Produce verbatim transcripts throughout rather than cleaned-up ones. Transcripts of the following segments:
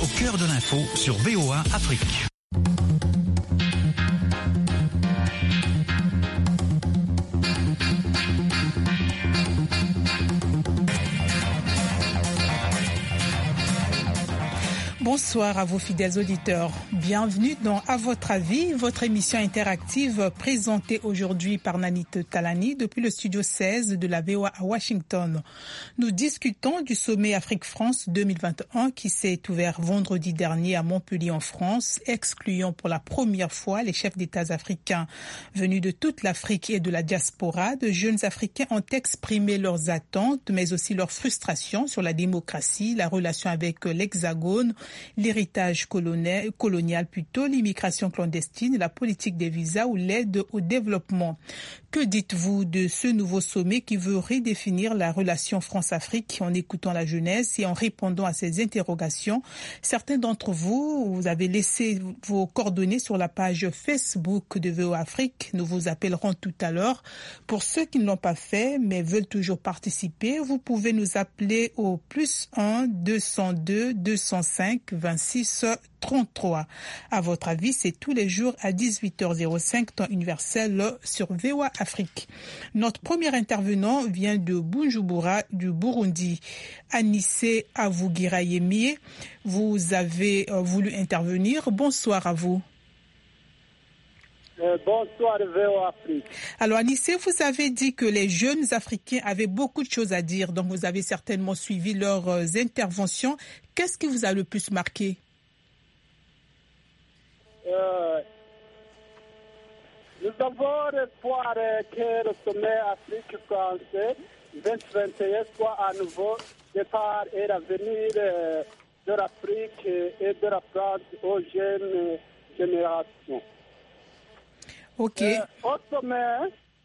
au cœur de l'info sur V O A Afrique. Bonsoir à vos fidèles auditeurs. Bienvenue dans À votre avis, votre émission interactive présentée aujourd'hui par Nanit Talani depuis le studio seize de la V O A à Washington. Nous discutons du sommet Afrique-France deux mille vingt et un qui s'est ouvert vendredi dernier à Montpellier en France, excluant pour la première fois les chefs d'État africains. Venus de toute l'Afrique et de la diaspora, de jeunes Africains ont exprimé leurs attentes, mais aussi leurs frustrations sur la démocratie, la relation avec l'Hexagone, l'héritage colonial, colonial plutôt, l'immigration clandestine, la politique des visas ou l'aide au développement. Que dites-vous de ce nouveau sommet qui veut redéfinir la relation France-Afrique en écoutant la jeunesse et en répondant à ces interrogations? Certains d'entre vous, vous avez laissé vos coordonnées sur la page Facebook de V O A Afrique. Nous vous appellerons tout à l'heure. Pour ceux qui ne l'ont pas fait mais veulent toujours participer, vous pouvez nous appeler au plus un deux cent deux deux cent cinq vingt-six trente-trois. À votre avis, c'est tous les jours à dix-huit heures cinq temps universel sur V O A Afrique. Notre premier intervenant vient de Bujumbura, du Burundi. Anissé Avugirayemi, vous avez euh, voulu intervenir. Bonsoir à vous. Euh, bonsoir V O A Afrique. Alors Anissé, vous avez dit que les jeunes Africains avaient beaucoup de choses à dire, donc vous avez certainement suivi leurs euh, interventions. Qu'est-ce qui vous a le plus marqué? Euh, nous avons espoir que le sommet Afrique-Français vingt vingt et un soit à nouveau départ et l'avenir de l'Afrique et de la France aux jeunes générations. Ok. Euh, au sommet,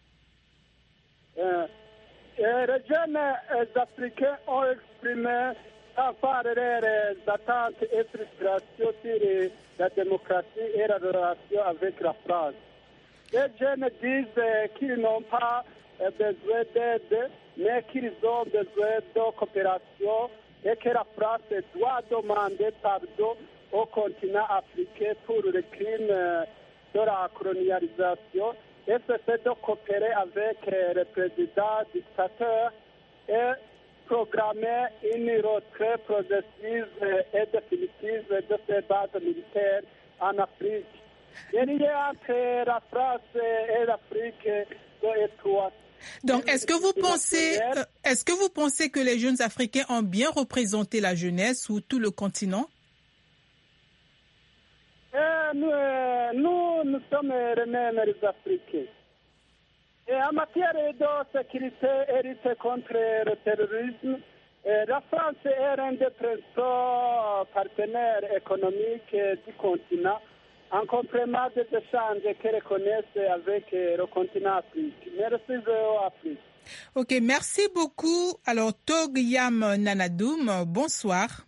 euh, les jeunes Africains ont exprimé sans part leurs attentes et frustrations sur la démocratie et la relation avec la France. Les jeunes disent qu'ils n'ont pas besoin d'aide, mais qu'ils ont besoin de coopération et que la France doit demander pardon au continent africain pour le crime de la colonialisation et se fait de coopérer avec le président dictateur et programmer une retraite progressive et définitive de ces bases militaires en Afrique. Il y a entre la France et l'Afrique de étroites. Donc, est-ce que vous pensez, est-ce que vous pensez que les jeunes Africains ont bien représenté la jeunesse ou tout le continent? Et nous, nous, nous sommes les mêmes les Africains. Et en matière de sécurité et lutte contre le terrorisme, la France est l'un des principaux partenaires économiques du continent, en complément des échanges qu'elle connaît avec le continent africain. Merci V O A Afrique. Ok, merci beaucoup. Alors, Togyam Nanadoum, bonsoir.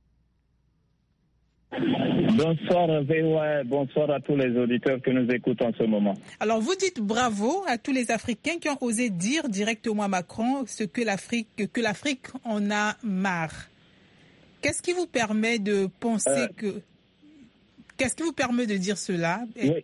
Bonsoir V O A, bonsoir à tous les auditeurs que nous écoutent en ce moment. Alors vous dites bravo à tous les Africains qui ont osé dire directement à Macron ce que l'Afrique, que l'Afrique en a marre. Qu'est-ce qui vous permet de penser euh, que... Qu'est-ce qui vous permet de dire cela? Oui,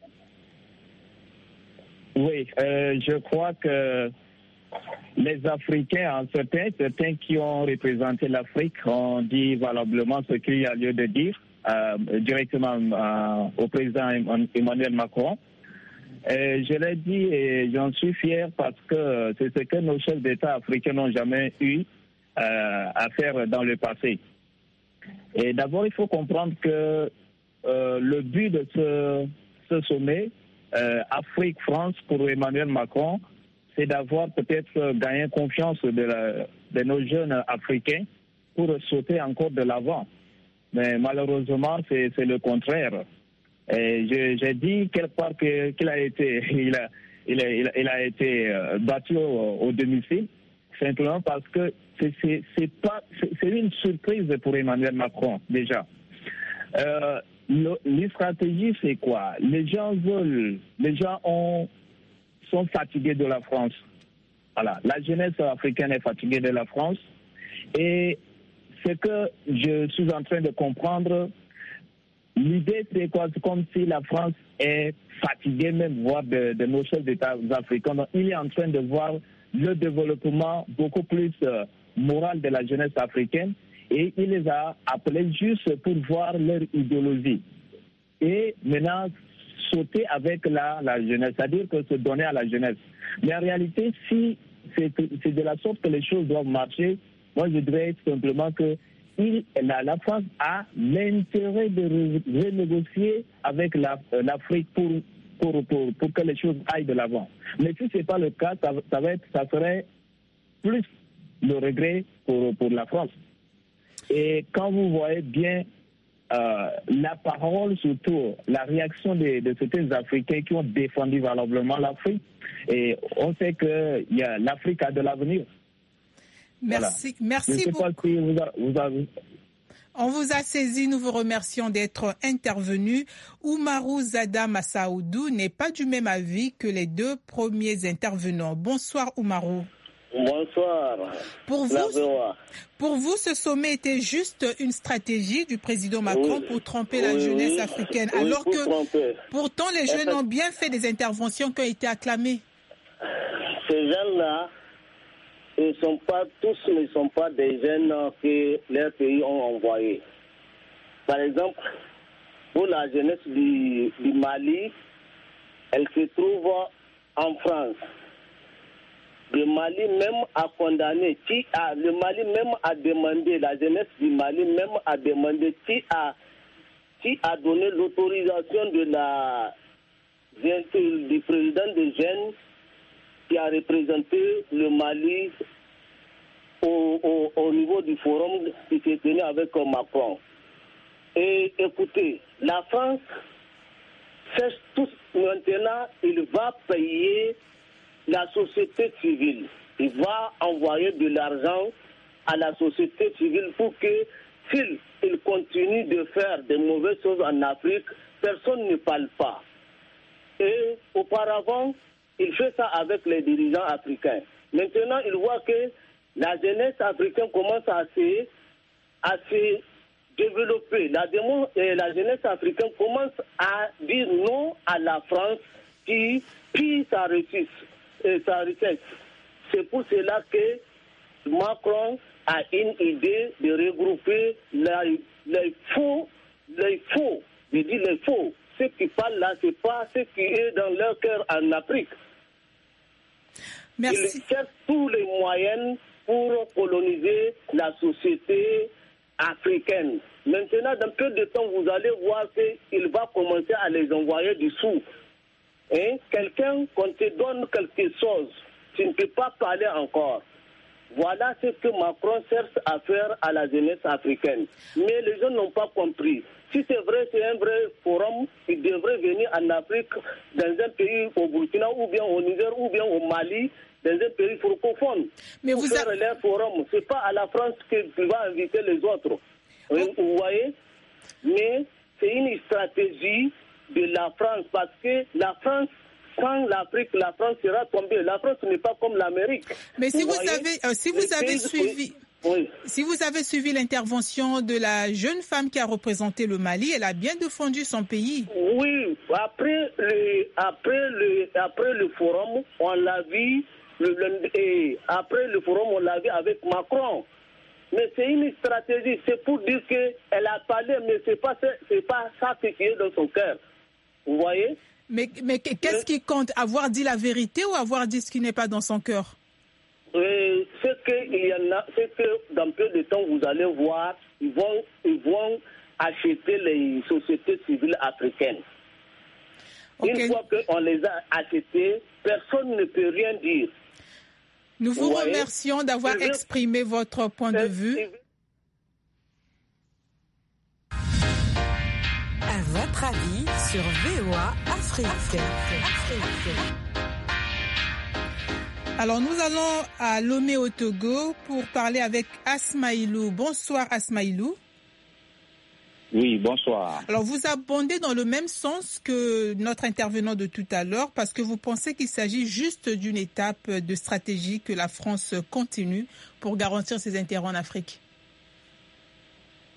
oui euh, je crois que les Africains, en certains, certains qui ont représenté l'Afrique ont dit valablement ce qu'il y a lieu de dire. Euh, directement euh, au président Emmanuel Macron. Et je l'ai dit et j'en suis fier parce que c'est ce que nos chefs d'État africains n'ont jamais eu euh, à faire dans le passé. Et d'abord, il faut comprendre que euh, le but de ce, ce sommet euh, Afrique-France pour Emmanuel Macron, c'est d'avoir peut-être gagné confiance de, la, de nos jeunes Africains pour sauter encore de l'avant. Mais malheureusement, c'est, c'est le contraire. Et je, j'ai dit quelque part que, qu'il a été, il a, il a, il a, il a été battu au, au domicile, simplement parce que c'est, c'est, c'est pas, c'est, c'est une surprise pour Emmanuel Macron déjà. Euh, le, les stratégies, c'est quoi? Les gens veulent, les gens ont, sont fatigués de la France. Voilà, la jeunesse africaine est fatiguée de la France et ce que je suis en train de comprendre, l'idée c'est quoi? C'est comme si la France est fatiguée même voire de, de nos chefs d'État africains. Donc, il est en train de voir le développement beaucoup plus euh, moral de la jeunesse africaine et il les a appelés juste pour voir leur idéologie. Et maintenant, sauter avec la, la jeunesse, c'est-à-dire que se donner à la jeunesse. Mais en réalité, si c'est, c'est de la sorte que les choses doivent marcher, moi je dirais simplement que il, la, la France a l'intérêt de renégocier avec la, l'Afrique pour, pour, pour, pour que les choses aillent de l'avant. Mais si ce n'est pas le cas, ça, ça, va être, ça serait plus le regret pour, pour la France. Et quand vous voyez bien euh, la parole, surtout la réaction de, de certains Africains qui ont défendu valablement l'Afrique, et on sait que y a, l'Afrique a de l'avenir. Merci, voilà. merci Je sais beaucoup. Pas si vous a, vous avez... On vous a saisi, nous vous remercions d'être intervenu. Oumarou Zada Massaoudou n'est pas du même avis que les deux premiers intervenants. Bonsoir Oumarou. Bonsoir. Pour vous, pour vous, ce sommet était juste une stratégie du président Macron oui. pour tromper oui, la jeunesse africaine, oui, alors que tromper. pourtant les jeunes ont bien fait des interventions qui ont été acclamées. Ces jeunes-là, ils ne sont pas tous, ne sont pas des jeunes que leurs pays ont envoyés. Par exemple, pour la jeunesse du, du Mali, elle se trouve en France. Le Mali même a condamné, qui a, le Mali même a demandé, la jeunesse du Mali même a demandé qui a, qui a donné l'autorisation de la, du président de jeunes qui a représenté le Mali au, au, au niveau du forum qui s'est tenu avec Macron. Et écoutez, la France fait tout maintenant, il va payer la société civile. Il va envoyer de l'argent à la société civile pour que, s'il il continue de faire de mauvaises choses en Afrique, personne ne parle pas. Et auparavant, il fait ça avec les dirigeants africains. Maintenant, il voit que la jeunesse africaine commence à se, à se développer. La, démo, la jeunesse africaine commence à dire non à la France qui pille sa richesse. Sa richesse. C'est pour cela que Macron a une idée de regrouper les, les faux, les faux, je dis les faux. Ceux qui parlent là, ce n'est pas ce qui est dans leur cœur en Afrique. Merci. Ils cherchent tous les moyens pour coloniser la société africaine. Maintenant, dans peu de temps, vous allez voir qu'il va commencer à les envoyer du sous. Hein? Quelqu'un, quand te donne quelque chose, tu ne peux pas parler encore. Voilà ce que Macron cherche à faire à la jeunesse africaine. Mais les gens n'ont pas compris. Si c'est vrai, c'est un vrai forum, il devrait venir en Afrique, dans un pays au Burkina, ou bien au Niger, ou bien au Mali, dans un pays francophone. Mais pour vous faire a... leur forum. Ce n'est pas à la France qu'il va inviter les autres. Oh. Vous voyez? Mais c'est une stratégie de la France, parce que la France, sans l'Afrique, la France sera tombée. La France n'est pas comme l'Amérique. Mais si vous, vous avez, euh, si vous avez pays, suivi, oui. si vous avez suivi l'intervention de la jeune femme qui a représenté le Mali, elle a bien défendu son pays. Oui, après le, après le, après le forum, on l'a vu, le, et après le forum, on l'a vu avec Macron. Mais c'est une stratégie, c'est pour dire qu'elle a parlé, mais ce n'est pas, c'est pas ça qui est dans son cœur. Vous voyez? Mais, mais qu'est-ce qui compte? Avoir dit la vérité ou avoir dit ce qui n'est pas dans son cœur? euh, C'est qu'il y en a, c'est que dans peu de temps, vous allez voir, ils vont, ils vont acheter les sociétés civiles africaines. Okay. Une fois qu'on les a achetées, personne ne peut rien dire. Nous vous, vous remercions d'avoir exprimé votre point de vue. À votre avis sur V O A Afrique. Afrique. Alors nous allons à Lomé au Togo pour parler avec Asmaïlou. Bonsoir Asmaïlou. Oui, bonsoir. Alors vous abondez dans le même sens que notre intervenant de tout à l'heure parce que vous pensez qu'il s'agit juste d'une étape de stratégie que la France continue pour garantir ses intérêts en Afrique.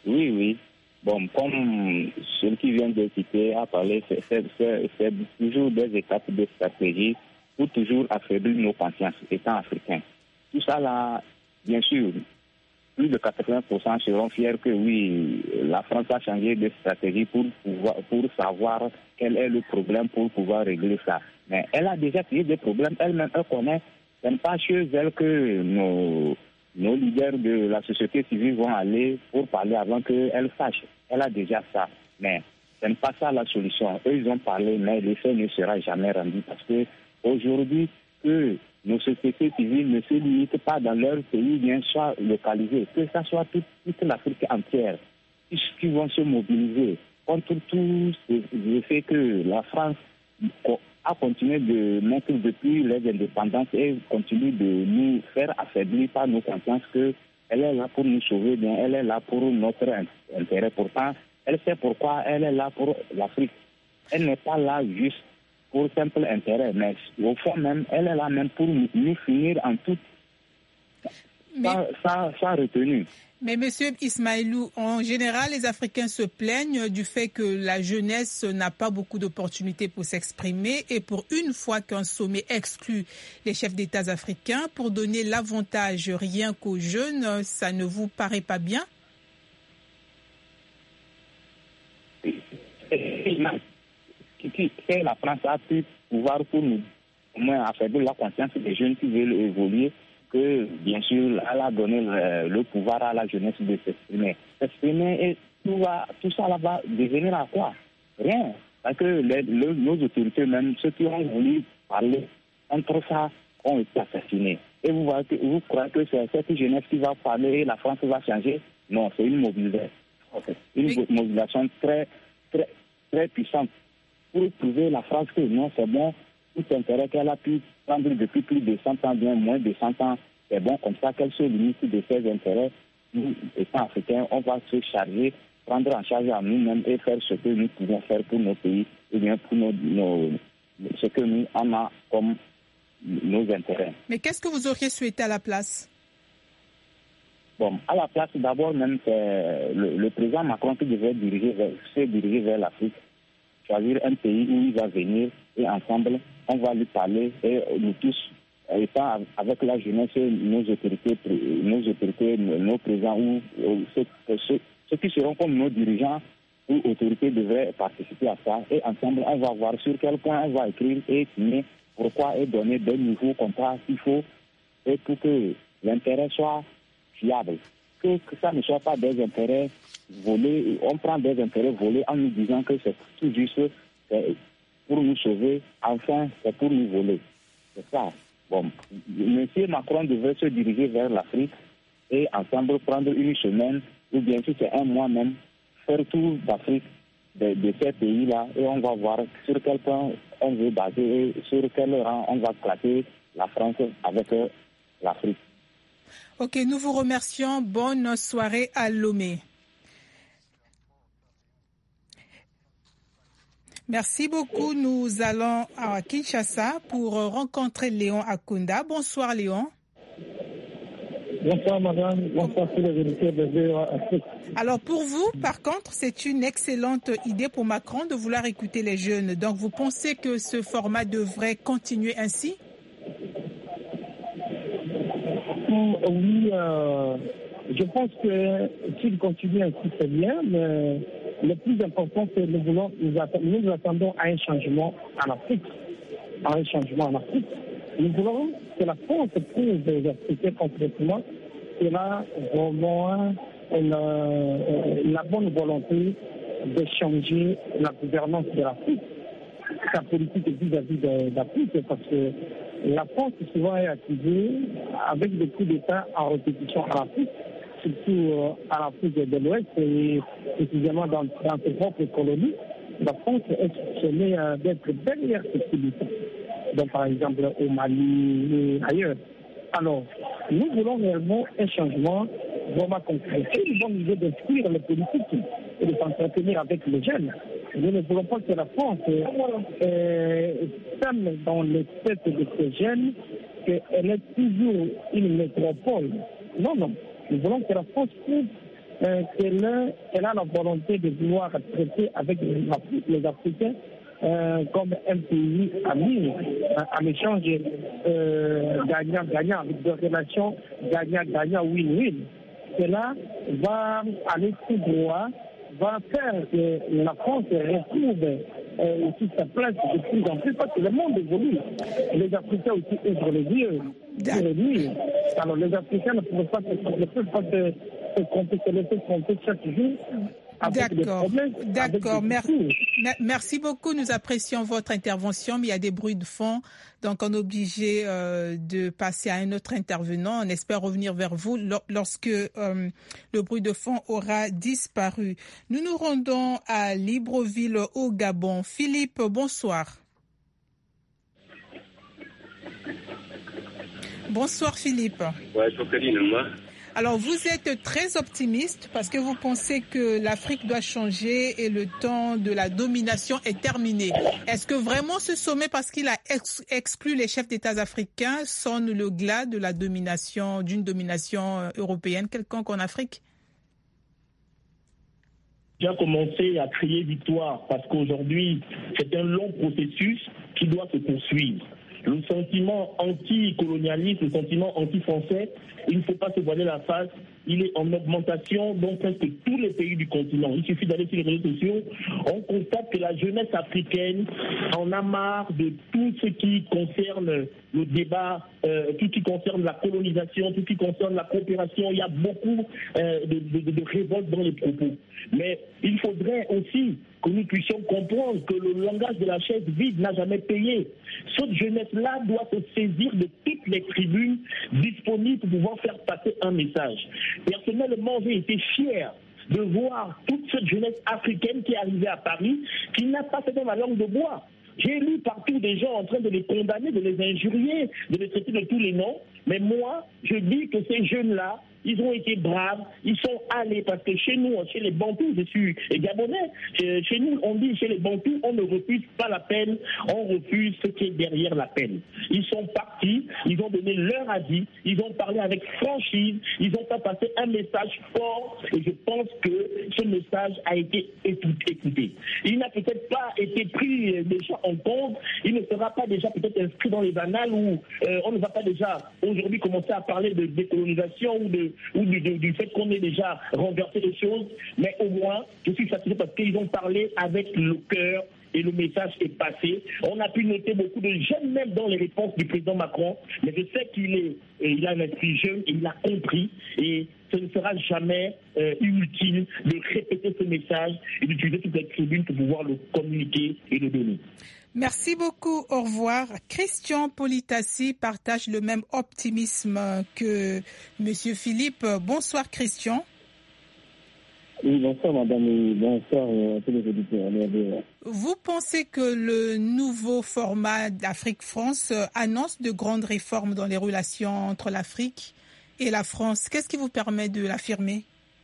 Oui, oui. Bon, comme celui qui vient de citer a parlé, c'est, c'est, c'est, c'est toujours des étapes de stratégie pour toujours affaiblir nos consciences étant africains. Tout ça là, bien sûr, plus de quatre-vingts pour cent seront fiers que oui, la France a changé de stratégie pour pouvoir, pour savoir quel est le problème pour pouvoir régler ça. Mais elle a déjà créé des problèmes, elle-même, elle connaît. Ce n'est pas chez elle que nos, nos leaders de la société civile vont aller pour parler avant qu'elle sache. Elle a déjà ça. Mais ce n'est pas ça la solution. Eux, ils ont parlé, mais l'effet ne sera jamais rendu parce que aujourd'hui, que nos sociétés civiles ne se limitent pas dans leur pays, bien soit localisées, que ce soit toute, toute l'Afrique entière, qui vont se mobiliser contre tout ce fait que la France a continué de mettre depuis les indépendances et continue de nous faire affaiblir par nos consciences qu'elle est là pour nous sauver, bien, elle est là pour notre intérêt. Pourtant, elle sait pourquoi elle est là pour l'Afrique. Elle n'est pas là juste pour simple intérêt, mais au fond même, elle est là même pour nous finir en tout, mais, sans, sans, sans retenue. Mais Monsieur Ismaïlou, en général, les Africains se plaignent du fait que la jeunesse n'a pas beaucoup d'opportunités pour s'exprimer et pour une fois qu'un sommet exclut les chefs d'État africains pour donner l'avantage rien qu'aux jeunes, ça ne vous paraît pas bien? Que la France a pu pouvoir pour nous au moins affaiblir la conscience des jeunes qui veulent évoluer, que bien sûr elle a donné le, le pouvoir à la jeunesse de s'exprimer. S'exprimer et tout, va, tout ça là va devenir à quoi? Rien. Parce que les, le, nos autorités, même ceux qui ont voulu parler entre ça, ont été assassinés. Et vous, voyez, vous croyez que c'est cette jeunesse qui va parler et la France va changer? Non, c'est une mobilisation. Une oui. mobilisation très, très, très puissante pour prouver la France que non, c'est bon, tout intérêt qu'elle a pu prendre depuis plus de cent ans, bien moins de cent ans, c'est bon, comme ça qu'elle se limite de ses intérêts. Nous, étant africains, on va se charger, prendre en charge à nous-mêmes et faire ce que nous pouvons faire pour nos pays, et bien pour nos, nos, ce que nous en a comme nos intérêts. Mais qu'est-ce que vous auriez souhaité à la place? Bon, à la place, d'abord même, c'est le, le président Macron qui devait diriger vers, se diriger vers l'Afrique, choisir un pays où il va venir et ensemble, on va lui parler et nous tous, étant avec la jeunesse, nos autorités, nos autorités, nos présidents ou ceux, ceux, ceux qui seront comme nos dirigeants ou autorités devraient participer à ça et ensemble, on va voir sur quel point on va écrire et signer pourquoi et donner des nouveaux contrats qu'il faut et pour que l'intérêt soit fiable. Que, que ça ne soit pas des intérêts volés, on prend des intérêts volés en nous disant que c'est tout juste pour nous sauver, enfin c'est pour nous voler. C'est ça. Bon, Monsieur Macron devrait se diriger vers l'Afrique et ensemble prendre une semaine ou bien si c'est un mois même, faire tout l'Afrique de, de ces pays-là et on va voir sur quel point on veut baser et sur quel rang on va classer la France avec l'Afrique. Ok, nous vous remercions. Bonne soirée à Lomé. Merci beaucoup. Nous allons à Kinshasa pour rencontrer Léon Akunda. Bonsoir Léon. Bonsoir madame, bonsoir tous les auditeurs de V O A Afrique. Alors pour vous, par contre, c'est une excellente idée pour Macron de vouloir écouter les jeunes. Donc vous pensez que ce format devrait continuer ainsi? Oui, euh, je pense que s'il continue ainsi, c'est bien, mais le plus important, c'est que nous, voulons, nous, attendons, nous attendons à un changement en Afrique. À un changement en Afrique. Nous voulons que la France prouve des Africains concrètement qu'elle a vraiment une, la bonne volonté de changer la gouvernance de l'Afrique, sa politique vis-à-vis de l'Afrique, parce que la France souvent est accusée avec des coups d'État en répétition en Afrique, surtout à l'Afrique de l'Ouest et précisément dans, dans ses propres colonies. La France est soupçonnée d'être derrière ces coups d'État, donc par exemple au Mali et ailleurs. Alors, nous voulons réellement un changement vraiment concret. C'est une bonne idée d'instruire les politiques et de s'entretenir avec les jeunes. Nous ne voulons pas que la France euh, sème dans les têtes de ces jeunes qu'elle est toujours une métropole. Non, non. Nous voulons que la France prouve euh, qu'elle a, elle a la volonté de vouloir traiter avec les, les Africains euh, comme un pays ami, en échange euh, gagnant-gagnant, avec des relations gagnant-gagnant, win-win. Cela va aller tout droit, va faire que la France retrouve euh, aussi sa place de plus en plus, parce que le monde évolue. Les Africains aussi ouvrent les yeux. Alors les Africains ne peuvent pas, ne peuvent pas se, se compter, se laisser compter chaque jour. D'accord, d'accord. Merci. Merci beaucoup. Nous apprécions votre intervention, mais il y a des bruits de fond, donc on est obligé euh, de passer à un autre intervenant. On espère revenir vers vous lorsque euh, le bruit de fond aura disparu. Nous nous rendons à Libreville au Gabon. Philippe, bonsoir. Bonsoir Philippe. Ouais, je suis moi. Alors, vous êtes très optimiste parce que vous pensez que l'Afrique doit changer et le temps de la domination est terminé. Est-ce que vraiment ce sommet, parce qu'il a ex- exclu les chefs d'État africains, sonne le glas de la domination, d'une domination européenne quelconque en Afrique? J'ai commencé à crier victoire parce qu'aujourd'hui, c'est un long processus qui doit se poursuivre. Le sentiment anti-colonialiste, le sentiment anti-français, il ne faut pas se voiler la face, il est en augmentation dans presque tous les pays du continent. Il suffit d'aller sur les réseaux sociaux, on constate que la jeunesse africaine en a marre de tout ce qui concerne le débat, euh, tout ce qui concerne la colonisation, tout ce qui concerne la coopération. Il y a beaucoup euh, de, de, de révoltes dans les propos. Mais il faudrait aussi que nous puissions comprendre que le langage de la chaise vide n'a jamais payé. Cette jeunesse-là doit se saisir de toutes les tribunes disponibles pour pouvoir faire passer un message. Personnellement, j'ai été fier de voir toute cette jeunesse africaine qui est arrivée à Paris, qui n'a pas fait dans la langue de bois. J'ai lu partout des gens en train de les condamner, de les injurier, de les traiter de tous les noms. Mais moi, je dis que ces jeunes-là, ils ont été braves, ils sont allés, parce que chez nous, chez les Bantous, je suis gabonais, chez nous, on dit chez les Bantous, on ne refuse pas la peine, on refuse ce qui est derrière la peine. Ils sont partis, ils ont donné leur avis, ils ont parlé avec franchise, ils ont fait passer un message fort, et je pense que ce message a été écouté. Il n'a peut-être pas été pris déjà en compte, il ne sera pas déjà peut-être inscrit dans les annales où euh, on ne va pas déjà aujourd'hui commencer à parler de décolonisation ou de ou du, du, du fait qu'on ait déjà renversé les choses, mais au moins, je suis satisfait parce qu'ils ont parlé avec le cœur et le message est passé. On a pu noter beaucoup de jeunes, même dans les réponses du président Macron, mais je sais qu'il est, il a un esprit jeune et il a compris, et ce ne sera jamais euh, inutile de répéter ce message et d'utiliser toutes les tribunes pour pouvoir le communiquer et le donner. Merci beaucoup, au revoir. Christian Politassi partage le même optimisme que Monsieur Philippe. Bonsoir Christian. Oui, bonsoir madame et bonsoir à tous les auditeurs. Vous pensez que le nouveau format d'Afrique-France annonce de grandes réformes dans les relations entre l'Afrique et la France? Qu'est-ce qui vous permet de l'affirmer?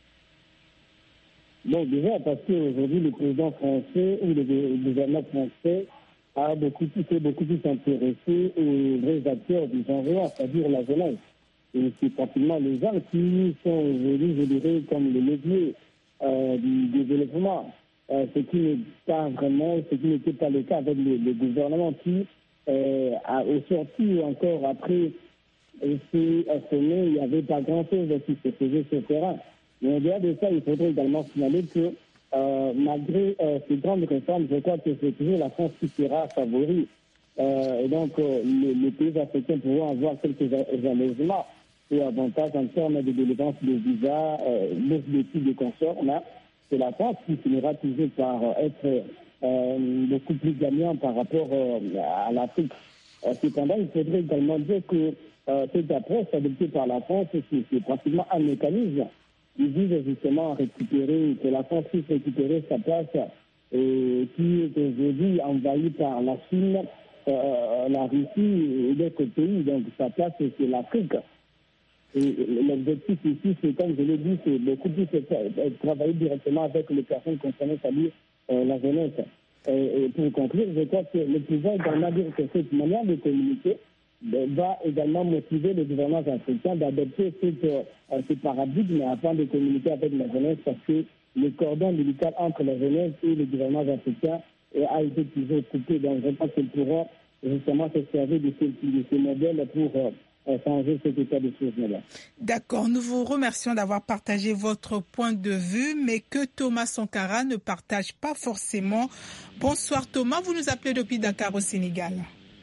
Bon, déjà parce qu'aujourd'hui le président français ou le gouvernement français a beaucoup plus, beaucoup plus intéressé aux vrais acteurs du genre, c'est-à-dire la jeunesse. Et c'est pratiquement les gens qui sont aujourd'hui, je dirais, comme le levier euh, du développement. Euh, ce qui n'est pas vraiment, ce qui n'était pas le cas avec le, le gouvernement qui, euh, a, au sorti encore après ce sommet, il n'y avait pas grand-chose qui se faisait sur le terrain. Mais au-delà de ça, il faudrait également signaler que Euh, malgré euh, ces grandes réformes, je crois que c'est toujours la France qui sera favori. Euh, et donc, euh, les, les pays africains pourront avoir quelques allègements et avantages en termes de délivrance de visas, euh, de types de consorts. Là, c'est la France qui finira toujours par être euh, beaucoup plus gagnant par rapport euh, à l'Afrique. Euh, cependant, il faudrait également dire que euh, cette approche adoptée par la France, c'est, c'est pratiquement un mécanisme. Ils disent justement récupérer, que la France puisse récupérer sa place et qui est aujourd'hui envahie par la Chine, euh, la Russie et d'autres pays. Donc sa place, c'est l'Afrique. Et l'objectif ici, c'est comme je l'ai dit, c'est beaucoup plus de travailler directement avec les personnes concernées, c'est-à-dire euh, la jeunesse. Et, et pour conclure, je crois que le pouvoir également dire que cette manière de communiquer va également motiver les gouvernements africains d'adopter ce, ce paradigme afin de communiquer avec la jeunesse, parce que le cordon ombilical entre la jeunesse et les gouvernements africains a été toujours coupé. Donc je pense qu'ils pourront justement se servir de ces, de ces modèles pour euh, changer cet état de choses-là. D'accord, nous vous remercions d'avoir partagé votre point de vue, mais que Thomas Sankara ne partage pas forcément. Bonsoir Thomas, vous nous appelez depuis Dakar au Sénégal.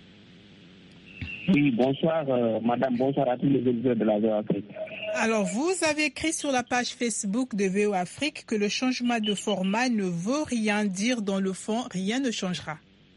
Oui, bonsoir euh, madame, bonsoir à tous les auditeurs de la V O A Afrique. Alors, vous avez écrit sur la page Facebook de V O A Afrique que le changement de format ne veut rien dire. Dans le fond, rien ne changera.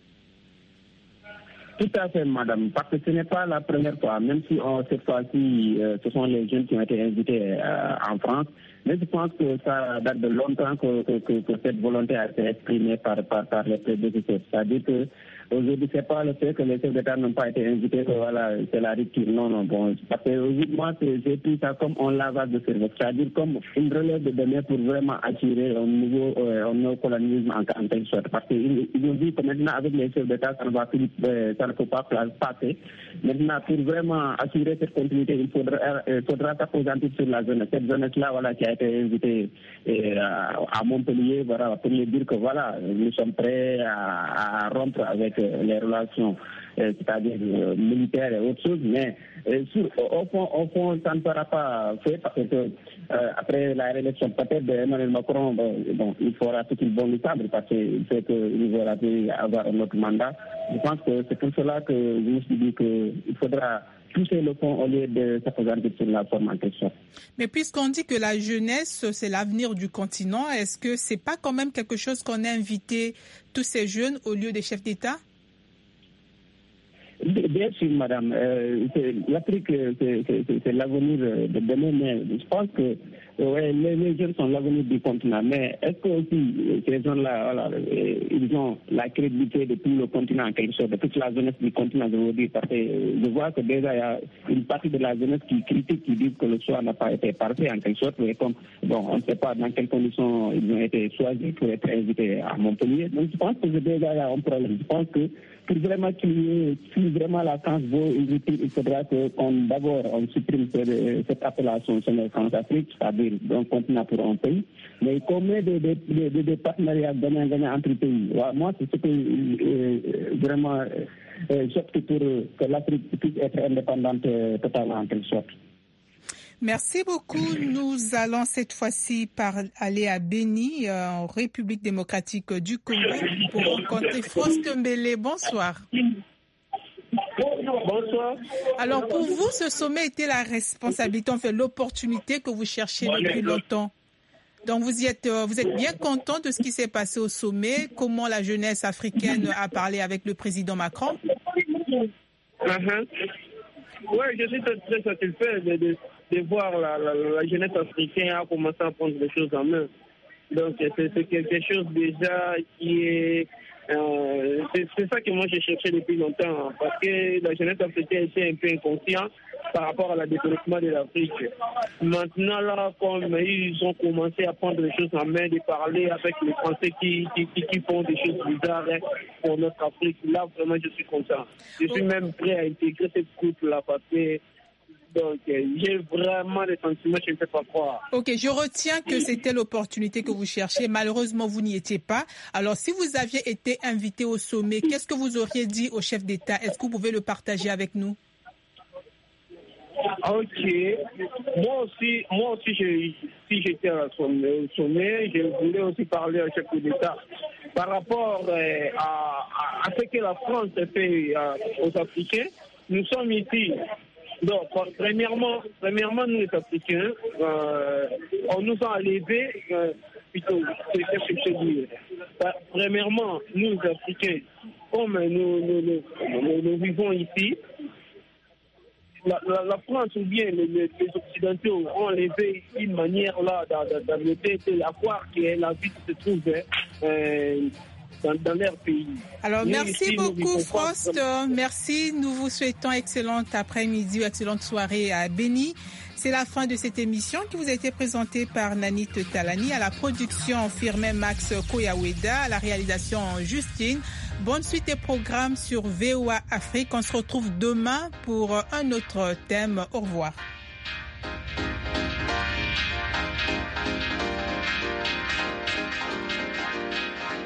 Tout à fait, madame, parce que ce n'est pas la première fois, même si on, cette fois-ci, euh, ce sont les jeunes qui ont été invités euh, en France. Mais je pense que ça date de longtemps que, que, que, que cette volonté a été exprimée par, par, par les prédécesseurs. C'est-à-dire que aujourd'hui, c'est pas le fait que les chefs d'État n'ont pas été invités que voilà, c'est la rupture. Non, non, bon. Parce que aujourd'hui, moi, j'ai pris ça comme un lavage de cerveau. C'est-à-dire comme une relève de données pour vraiment assurer un nouveau, euh, un nouveau colonialisme en, en quelque sorte. Parce qu'ils ils ont dit que maintenant, avec les chefs d'État, ça ne va plus, euh, ça ne peut pas passer. Maintenant, pour vraiment assurer cette continuité, il faudra, euh, faudra s'appesantir sur la jeunesse. Cette jeunesse-là, voilà, qui a été invitée euh, à Montpellier, voilà, pour lui dire que voilà, nous sommes prêts à, à rompre avec les relations, euh, c'est-à-dire euh, militaires et autres choses, mais euh, sur, au, fond, au fond, ça ne sera pas fait parce que euh, après la réélection peut-être d'Emmanuel Macron, bon, bon, il fera tout qu'il bon lui semble parce qu'il sait qu'il va avoir un autre mandat. Je pense que c'est pour cela que je me suis dit qu'il faudra pousser le fond au lieu de s'appesantir sur la forme en question. Mais puisqu'on dit que la jeunesse, c'est l'avenir du continent, est-ce que c'est pas quand même quelque chose qu'on a invité tous ces jeunes au lieu des chefs d'État? Bien sûr, madame. Euh, L'Afrique, c'est l'avenir de demain, mais je pense que ouais, les, les jeunes sont l'avenir du continent. Mais est-ce que aussi ces jeunes-là, voilà, ils ont la crédibilité de tout le continent en quelque sorte, de toute la jeunesse du continent, je veux dire, parce que je vois que déjà il y a une partie de la jeunesse qui critique, qui dit que le choix n'a pas été parfait en quelque sorte, mais comme bon, on ne sait pas dans quelles conditions ils ont été choisis pour être invités à Montpellier. Donc je pense que déjà il y a un problème. Je pense que pour vraiment qu'il y ait, si vraiment la France veut une rupture, il faudra que qu'on d'abord on supprime cette, cette appellation France-Afrique, c'est-à-dire un continent pour un pays, mais qu'on met des, des, des, des partenariats gagnant-gagnant entre pays. Ouais, moi, c'est ce que euh, vraiment euh, j'opte pour que l'Afrique puisse être indépendante euh, totalement en quelque sorte. Merci beaucoup. Nous allons cette fois-ci par aller à Béni, euh, en République démocratique du Congo, pour rencontrer Faust Mbele. Bonsoir. Bonsoir. Alors pour vous, ce sommet était la responsabilité, en fait l'opportunité que vous cherchiez depuis longtemps. Donc vous y êtes, vous êtes bien content de ce qui s'est passé au sommet, comment la jeunesse africaine a parlé avec le président Macron? Uh-huh. Oui, je suis très satisfait de, de, de voir la, la, la jeunesse africaine a commencé à prendre les choses en main. Donc c'est quelque chose déjà qui est... Euh, c'est ça que moi j'ai cherché depuis longtemps, parce que la jeunesse africaine était un peu inconsciente par rapport à la développement de l'Afrique. Maintenant là, comme ils ont commencé à prendre les choses en main, de parler avec les Français qui, qui, qui, qui font des choses bizarres pour notre Afrique, là vraiment je suis content. Je suis même prêt à intégrer cette groupe-là parce que donc, j'ai vraiment des sentiments, je ne peux pas croire. Ok, je retiens que c'était l'opportunité que vous cherchiez. Malheureusement, vous n'y étiez pas. Alors, si vous aviez été invité au sommet, qu'est-ce que vous auriez dit au chef d'État? Est-ce que vous pouvez le partager avec nous? Ok. Moi aussi, moi aussi, je, si j'étais au sommet, je voulais aussi parler au chef d'État par rapport euh, à, à, à ce que la France fait euh, aux Africains. Nous sommes ici. Donc, premièrement, premièrement, nous les Africains, euh, on nous a enlevé, euh, plutôt, c'est ce que je veux dire. Premièrement, nous les Africains, comme nous, nous, nous, nous, nous vivons ici, la, la, la France ou bien les, les, les Occidentaux ont enlevé une manière là d'arrêter la croire que la vie se trouve euh, Dans, dans leur pays. Alors, nous, merci ici, beaucoup, Frost. Merci. Nous vous souhaitons excellente après-midi ou excellente soirée à Béni. C'est la fin de cette émission qui vous a été présentée par Nanit Talani, à la production Firmin Max Koyaweda, à la réalisation Justine. Bonne suite des programmes sur V O A Afrique. On se retrouve demain pour un autre thème. Au revoir.